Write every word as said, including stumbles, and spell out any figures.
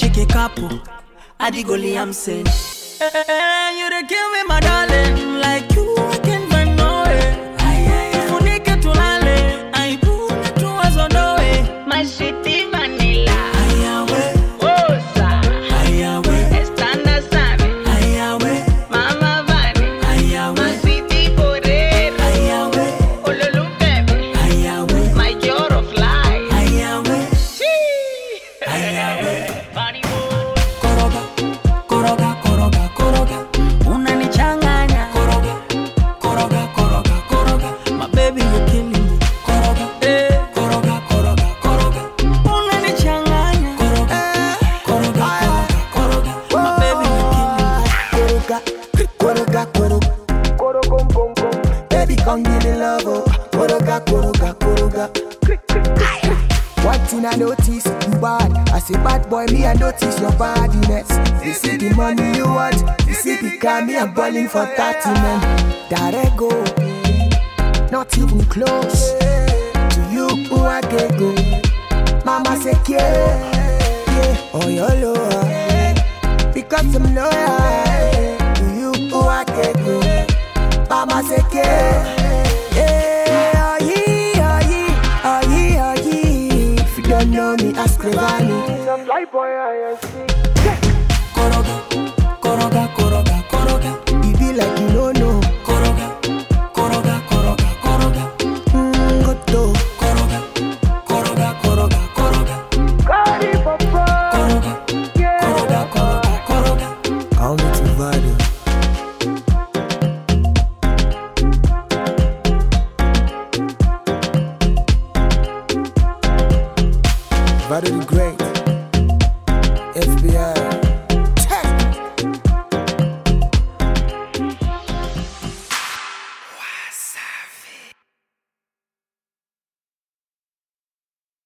Chicky couple, Adi Goli, I'm saying. Hey, hey, hey, you dey kill me, my darling. Like you, I can't find no way. Funike tulale, I put to us on the way. My city vanilla. Ayawe, Osa. ayawe, Estanda sabe. ayawe, Mama Vani. ayawe, My city porero. ayawe, Ololu baby. ayawe, My joy of life. ayawe, Chee. ayawe. Funny boy. Koroga, koroga, koroga, koroga. Unanichanganya. Koroga, koroga, koroga, koroga. My baby, you're killing me. Koroga, eh. Koroga, koroga, koroga. Unanichanganya. Koroga, koroga, koroga, koroga. My baby, you're killing me. Koroga, koroga, koroga. Baby, come give me love, oh. Koroga, koroga, koroga. One thing I notice, you bad. I say bad boy, me I notice your badiness. This is the money you want. This is the car, me I'm balling for thirty men. There go, not even close to you, who I can go. Mama say yeah, yeah, oh your lower, because I'm loyal to you, who I can go. Mama say yeah, yeah, oh yeah, oh yeah, oh yeah, oh yeah. If you don't know me, ask Revani. Fly boy, I see. Koroga, koroga, koroga, koroga. It be like you